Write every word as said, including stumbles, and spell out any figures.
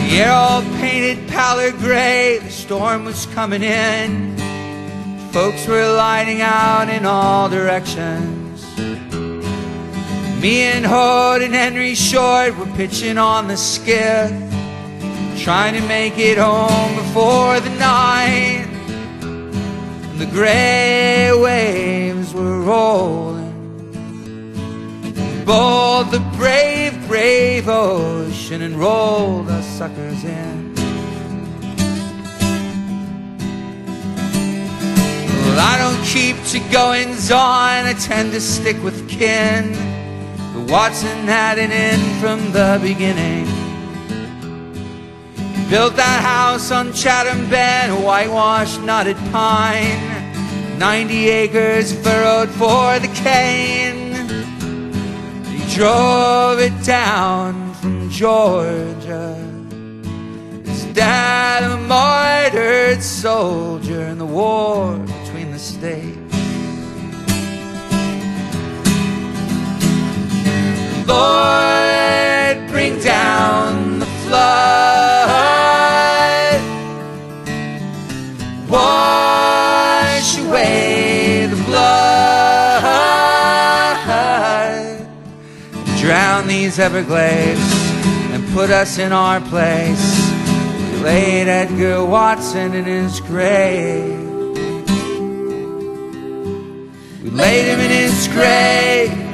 The air all painted pallor gray, the storm was coming in. Folks were lighting out in all directions. Me and Hood and Henry Short were pitching on the skiff, trying to make it home before the night. And the gray waves were rolling. Bold the brave, brave ocean and rolled us suckers in. Well, I don't keep to goings on, I tend to stick with kin. But Watson had it in from the beginning. He built that house on Chatham Bend, a whitewashed knotted pine, ninety acres furrowed for the cane. Drove it down from Georgia. His dad, a martyred soldier in the war between the states. Lord, bring down the flood, wash away the blood, drown these Everglades and put us in our place. We laid Edgar Watson in his grave. We laid him in his grave.